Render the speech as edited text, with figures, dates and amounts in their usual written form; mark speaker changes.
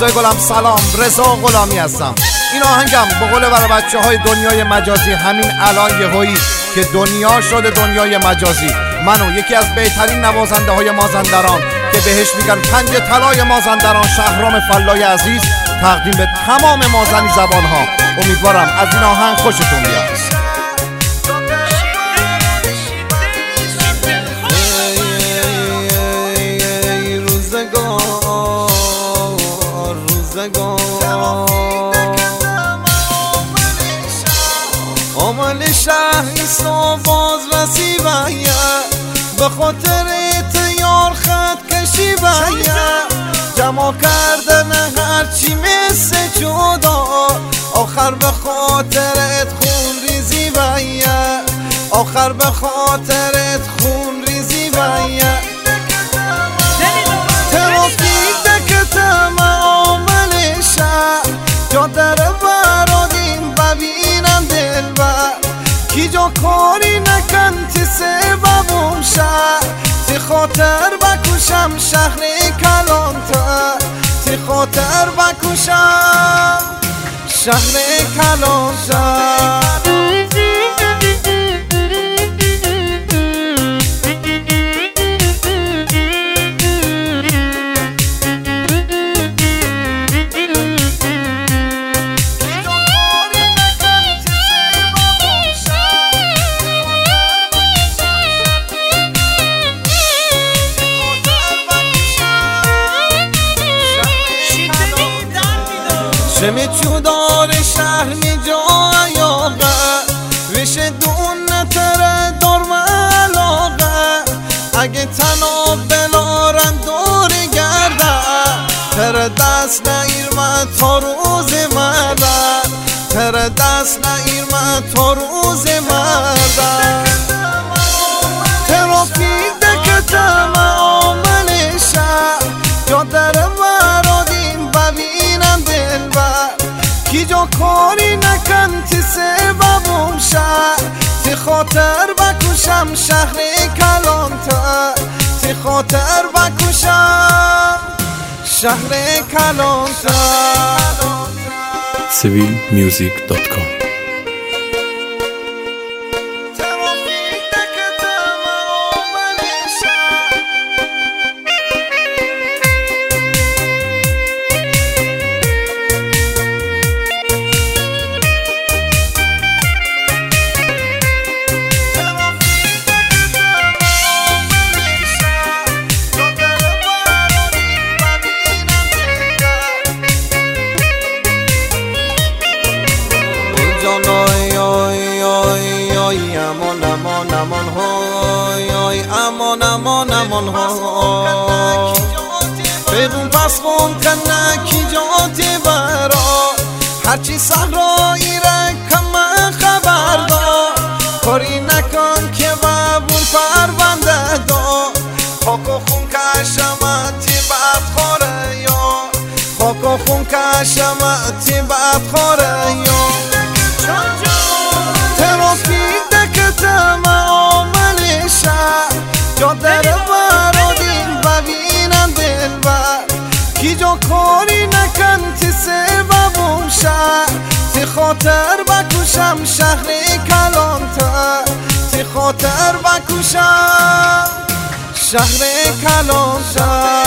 Speaker 1: دوستای گلم سلام، رضا غلامی هستم. این آهنگم به قول برای بچه‌های دنیای مجازی همین الان یهویی که دنیا شده دنیای مجازی، منو یکی از بهترین نوازنده های مازندران که بهش میگن پنج طلای مازندران، شهرام فلای عزیز، تقدیم به تمام مازنی زبان ها. امیدوارم از این آهنگ خوشتون بیاد.
Speaker 2: عمل شهری سو باز رسی باید، به خاطر یار خط کشی باید، جمع کردن هرچی مثل جدا، آخر به خاطرت خون ریزی باید، آخر به خاطرت خون ریزی باید. ترافیک دکتم عمل شهر، جا در برادیم ببینم دلبر، کی جا کاری نکن تی سببم شهر، تی خاطر بکشم شهر کلانتر، تی خاطر بکشم شهر کلانتر. شمی چودار شهر می جایاغه، وش دون نتره دارم علاقه، اگه تنها بلارن دور گرده، تر دست نگیرم تا روز مرده، تر دست نگیرم تا روز مرده. ترافیک دکتم عمل شهر، جا در برادیم ببینم دلبر، کی جا کاری نکن تی سببم شهر، تی خاطر بکشم شهر کلانتر، تی خاطر بکشم شهر کلانتر.
Speaker 3: civilmusic.com
Speaker 2: امان ها بدون پس خون کنه کی جاتی برا، هرچی صحرایی رکم خبردار، کاری نکن که ببون پرونده دار، خاک و خون کشمتی بد خوره یا، خاک و خون کشمتی بد خوره یا. ترافیک دکتم عمل شهر، جا در برادیم ببینم دلبر، کی جا کاری نکن تی سببم شهر، تی خاطر بکشم شهر کلانتر، تی خاطر بکشم شهر کلانتر.